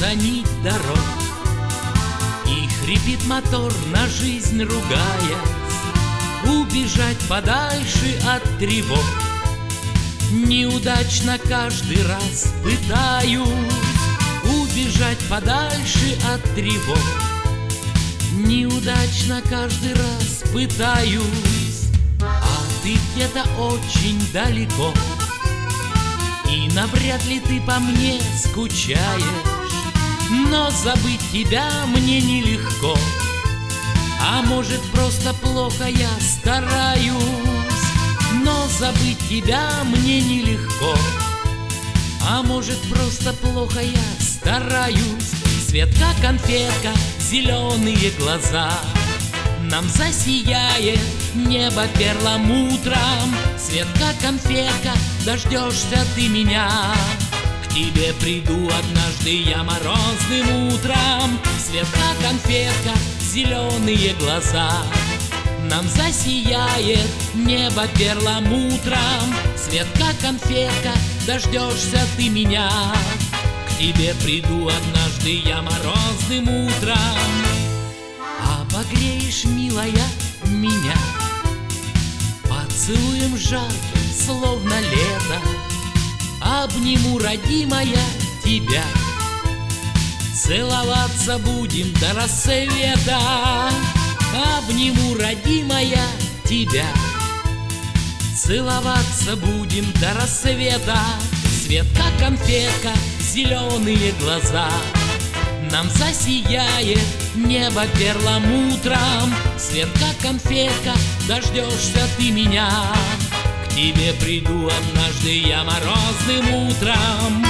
за нить дорог, и хрипит мотор, на жизнь ругаясь, убежать подальше от тревог. Неудачно каждый раз пытаюсь убежать подальше от тревог. Неудачно каждый раз пытаюсь, а ты где-то очень далеко, и навряд ли ты по мне скучаешь. Но забыть тебя мне нелегко, а может просто плохо я стараюсь. Но забыть тебя мне нелегко, а может просто плохо я стараюсь. Светка, конфетка, зеленые глаза, нам засияет небо перламутром. Светка, конфетка, дождешься ты меня, к тебе приду однажды я морозным утром. Светка, конфетка, зеленые глаза, нам засияет небо перламутром. Светка, конфетка, дождешься ты меня, к тебе приду однажды я морозным утром. А погреешь, милая, меня поцелуем жарким, словно лето. Обниму, родимая, тебя, целоваться будем до рассвета. Обниму, родимая, тебя, целоваться будем до рассвета. Светка, конфетка, зеленые глаза, нам засияет небо перламутром. Светка, конфетка, дождешься ты меня, к тебе приду однажды я морозным утром.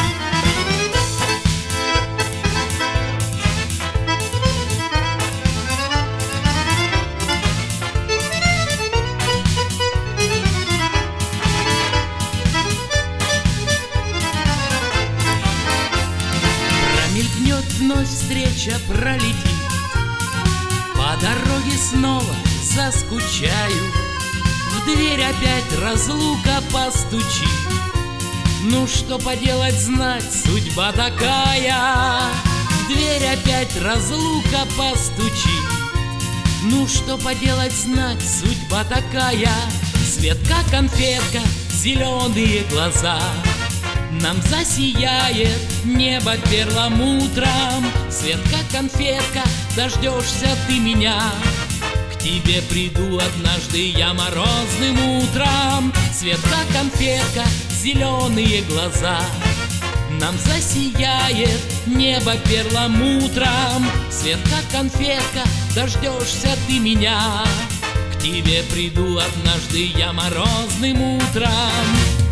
Промелькнет вновь встреча, пролетит, по дороге снова заскучаю. В дверь опять разлука постучит, ну что поделать, знать, судьба такая. В дверь опять разлука постучит, ну что поделать, знать, судьба такая. Светка, конфетка, зеленые глаза, нам засияет небо перламутром. Светка, конфетка, дождешься ты меня, к тебе приду однажды я морозным утром. Светка, конфетка, зеленые глаза, нам засияет небо перламутром. Светка, конфетка, дождешься ты меня, к тебе приду однажды я морозным утром.